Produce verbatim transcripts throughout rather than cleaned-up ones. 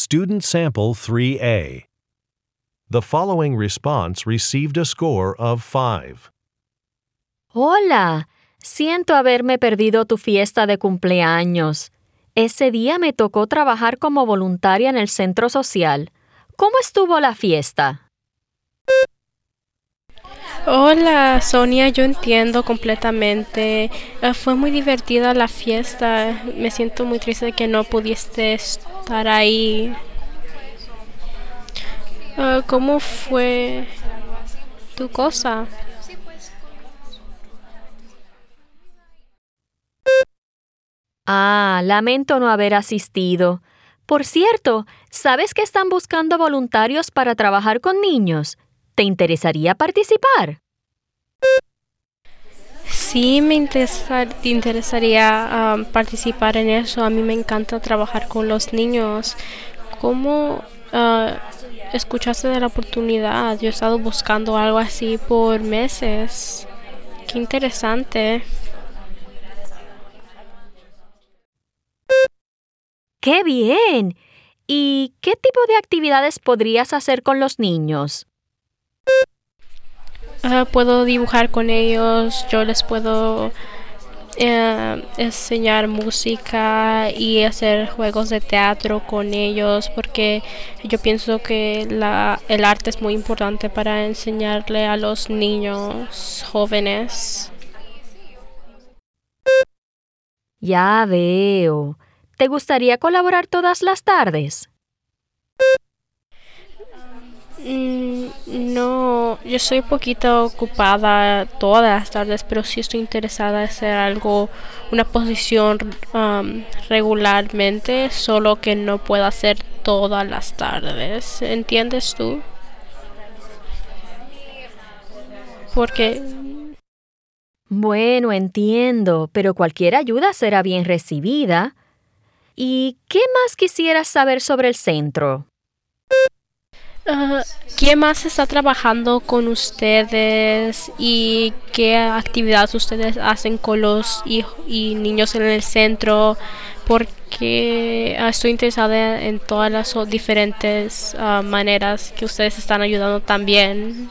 Student Sample three A. The following response received a score of five. Hola, siento haberme perdido tu fiesta de cumpleaños. Ese día me tocó trabajar como voluntaria en el centro social. ¿Cómo estuvo la fiesta? Hola, Sonia, yo entiendo completamente. Uh, fue muy divertida la fiesta. Me siento muy triste de que no pudiste estar ahí. Uh, ¿Cómo fue tu cosa? Ah, lamento no haber asistido. Por cierto, ¿sabes que están buscando voluntarios para trabajar con niños? ¿Te interesaría participar? Sí, me interesa- te interesaría um, participar en eso. A mí me encanta trabajar con los niños. ¿Cómo uh, escuchaste de la oportunidad? Yo he estado buscando algo así por meses. Qué interesante. ¡Qué bien! ¿Y qué tipo de actividades podrías hacer con los niños? Uh, puedo dibujar con ellos, yo les puedo eh, enseñar música y hacer juegos de teatro con ellos, porque yo pienso que la, el arte es muy importante para enseñarle a los niños jóvenes. Ya veo. ¿Te gustaría colaborar todas las tardes? Mm, no, yo soy un poquito ocupada todas las tardes, pero sí estoy interesada en hacer algo, una posición um, regularmente, solo que no puedo hacer todas las tardes. ¿Entiendes tú? Porque Bueno, entiendo, pero cualquier ayuda será bien recibida. ¿Y qué más quisieras saber sobre el centro? Uh, ¿quién más está trabajando con ustedes y qué actividades ustedes hacen con los hijos y niños en el centro? Porque uh, estoy interesada en todas las o- diferentes uh, maneras que ustedes están ayudando también.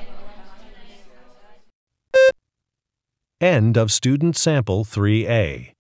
End of Student Sample three A.